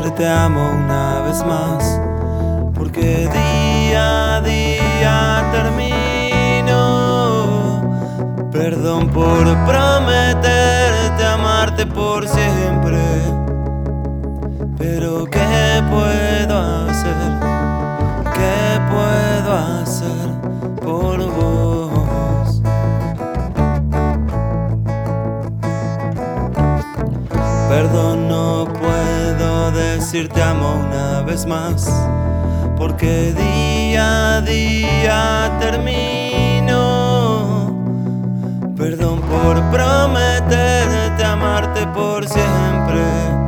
decir te amo una vez más, porque día a día termino. Perdón por prometerte amarte por siempre, pero ¿qué puedo hacer? ¿Qué puedo hacer por vos? Perdón, no puedo decir te amo una vez más, porque día a día termino. Perdón por prometerte amarte por siempre,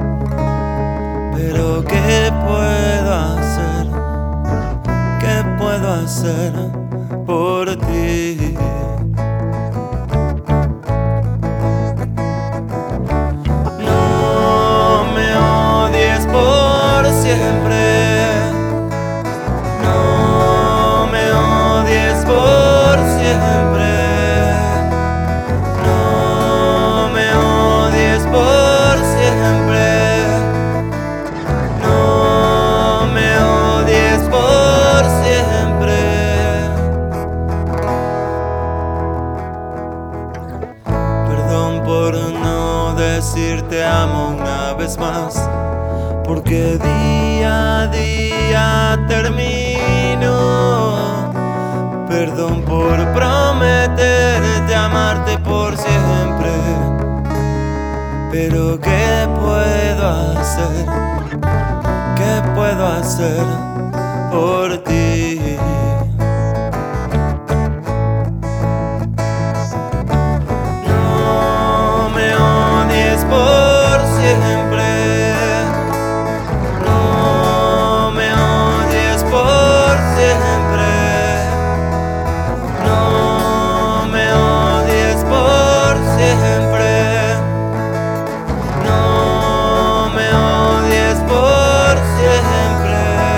pero ¿qué puedo hacer? ¿Qué puedo hacer por ti? No me odies por siempre. No me odies por siempre. No me odies por siempre. No me odies por siempre. Perdón por no decir te amo una vez más, porque día a día termino. Perdón por prometerte amarte por siempre, pero ¿qué puedo hacer? ¿Qué puedo hacer por ti? No me odies por siempre. No me odies por siempre. No me odies por siempre. No me odies por siempre.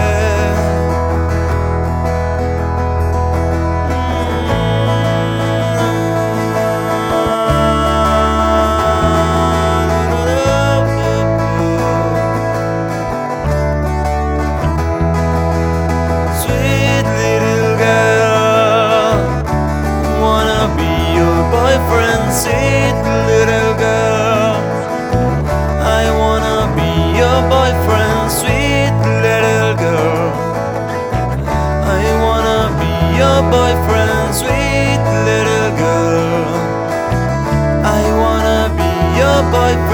Sweet little girl, wanna be your boyfriend. Sweet little girl, I wanna be your boyfriend. Sweet little girl, I wanna be your boyfriend. Sweet little girl, I wanna be your boyfriend.